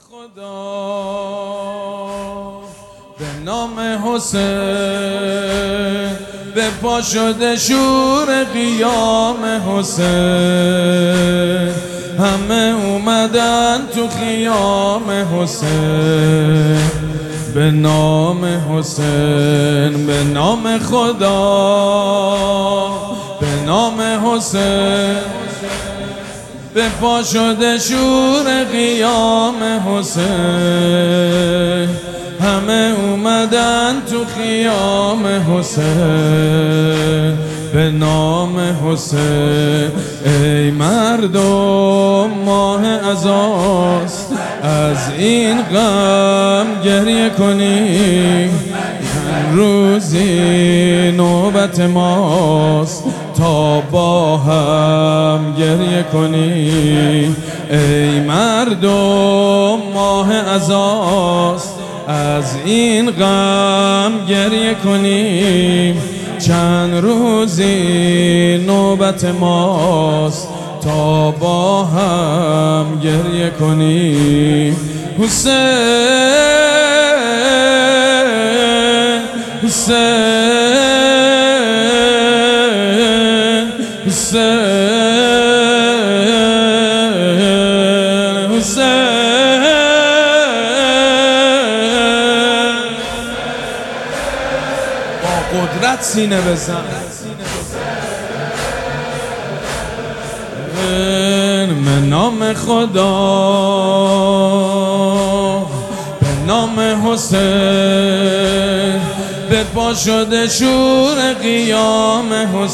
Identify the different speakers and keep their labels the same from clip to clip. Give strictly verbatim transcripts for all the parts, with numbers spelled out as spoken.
Speaker 1: خدا به نام حسین به پا شده شور قیام حسین، همه اومدن تو خیام حسین. به نام حسین، به نام خدا، به نام حسین به پا شده شور قیام حسین، همه اومدن تو خیام حسین. به نام حسین ای مردم ماه عزاست، از این غم گریه کنیم. روزی نوبت ماست تا با هم گریه کنیم. ای مردم ماه عزاست، از این غم گریه کنیم. چند روزی نوبت ماست تا با هم گریه کنیم. حسین حسین حسین حسین با قدرت سینه بزن. به نام خدا، به نام حسین به پا شده شور قیام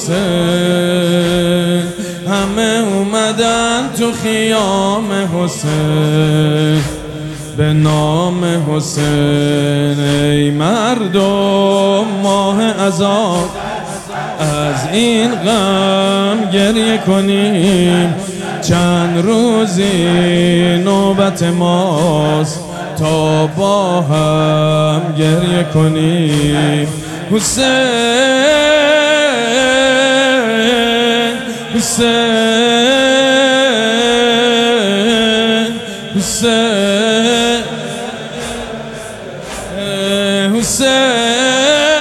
Speaker 1: حسین، همه اومدن تو خیام حسین. به نام حسین ای مردم ماه عزا، از این غم گریه کنیم. چند روزی نوبت ماست تا با هم گریه کنیم. حسین حسین حسین